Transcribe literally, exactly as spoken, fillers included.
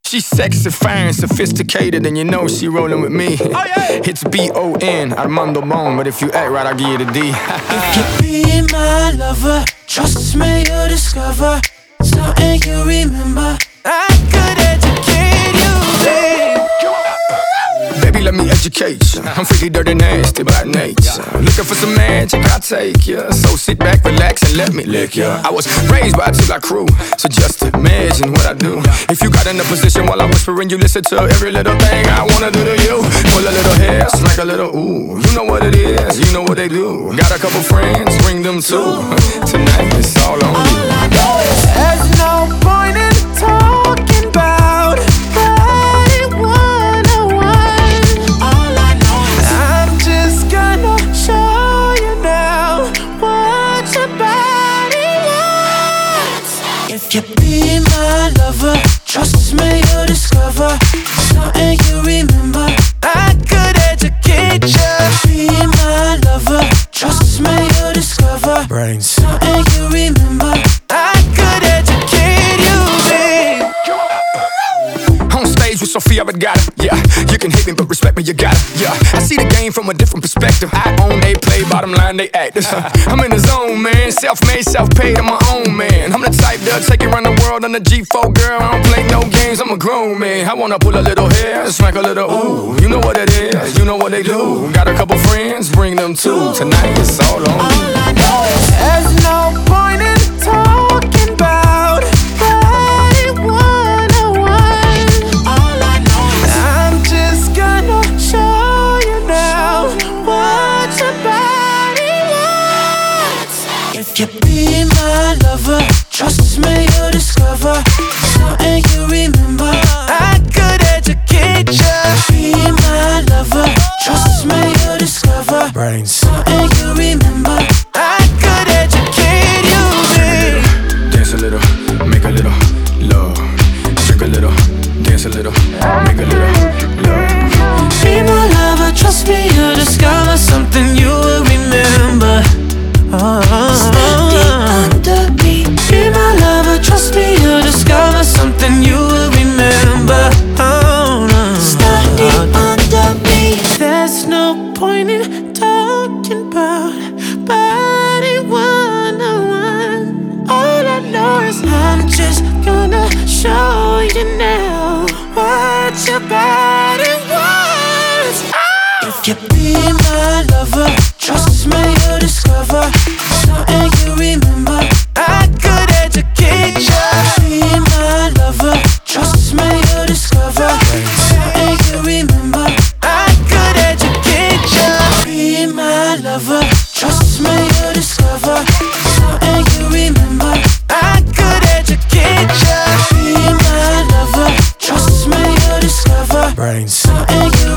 She's sexy, fine, sophisticated, and you know she rolling with me. Oh, yeah. It's B O N, Armando Bone, but if you act right, I'll give you the D. If you be my lover, trust me, you'll discover something you remember. I could educate you, babe. Baby, let me educate you. I'm freaky, dirty, nasty by nature. Looking for some magic, I'll take you. So sit back, relax, and let me lick you. I was raised by a two-block crew, so just imagine what I do. If you got in a position while I'm whispering, you listen to every little thing I wanna do to you. Pull a little hair, smack a little ooh. You know what it is, you know what they do. Got a couple friends, bring them too. Tonight, it's all on you. There's no point in talking about body one-on-one. All I know is I'm just gonna show you now what your body wants. If you be my lover, trust me, you'll discover something you remember. I could educate you. Be my lover, trust me, you'll discover Brains. something you remember. I could educate you, babe. On stage with Sophia Vergara, yeah. You can hate me, but respect me, you got it, yeah. I see the game from a different perspective. I own, they play, bottom line, they act. I'm in the zone, man. Self-made, self-paid, I'm my own man. I'm the type that'll take you around the world on the G four, girl. I don't play no games, I'm a grown man. I wanna pull a little hair, smack a little ooh. You know what it is, you know what they do. Got a couple friends, bring them too. Tonight, it's all on you. There's no point in talking about body one-on-one. All I know is I'm just gonna show you now what your body wants. If you be my lover, trust me, you'll discover something you remember. I could educate you. Be my lover, trust me, you'll discover Brains. something you remember. I could educate you, babe. Dance a little, make a little love. Shake a little, dance a little, make a little love. Be my lover, trust me, you'll discover something you will remember. Standing under me. Be my lover, trust me, you'll discover something you will remember. Standing under me. There's no point in talking about body one-on-one. All I know is I'm just gonna show you now what your body wants. If you be my lover, trust me, you'll discover something you remember. I could educate you. Be my lover, trust me, you'll discover something you remember. I could educate you. Be my lover, trust me, you'll discover something you remember. I could educate you. Be my lover, trust me, you'll discover Brains. something you